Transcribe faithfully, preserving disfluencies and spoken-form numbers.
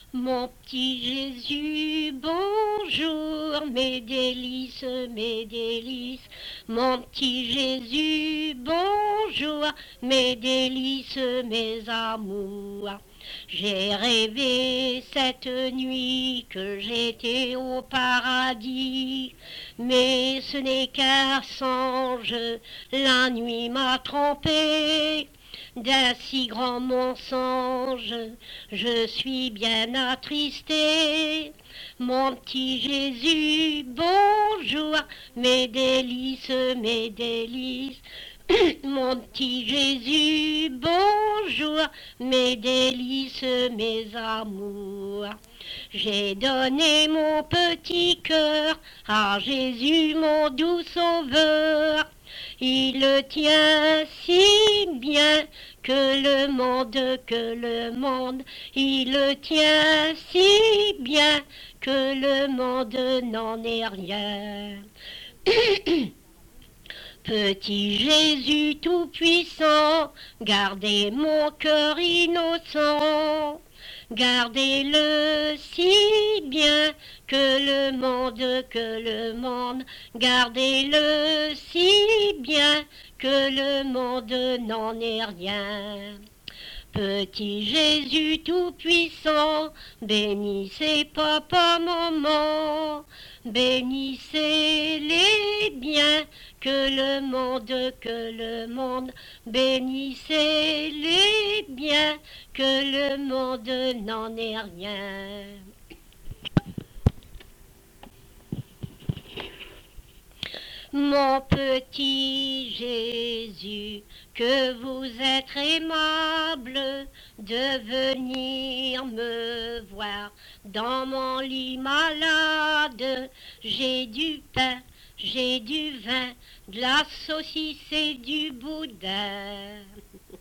Mon petit Jésus, bonjour, mes délices, mes délices. Mon petit Jésus, bonjour, mes délices, mes amours. J'ai rêvé cette nuit que j'étais au paradis, mais ce n'est qu'un songe, la nuit m'a trompé. D'un si grand mensonge, je suis bien attristé. Mon petit Jésus, bonjour, mes délices, mes délices. Mon petit Jésus, bonjour, mes délices, mes amours. J'ai donné mon petit cœur à Jésus, mon doux sauveur. Il le tient si bien que le monde, que le monde, il le tient si bien que le monde n'en est rien. Petit Jésus tout-puissant, gardez mon cœur innocent. Gardez-le si bien que le monde, que le monde, gardez-le si bien que le monde n'en est rien. Petit Jésus tout-puissant, bénissez papa, maman, bénissez-les bien, que le monde, que le monde, bénissez-les bien, que le monde n'en est rien. Mon petit Jésus, que vous êtes aimable de venir me voir dans mon lit malade. J'ai du pain, j'ai du vin, de la saucisse et du boudin.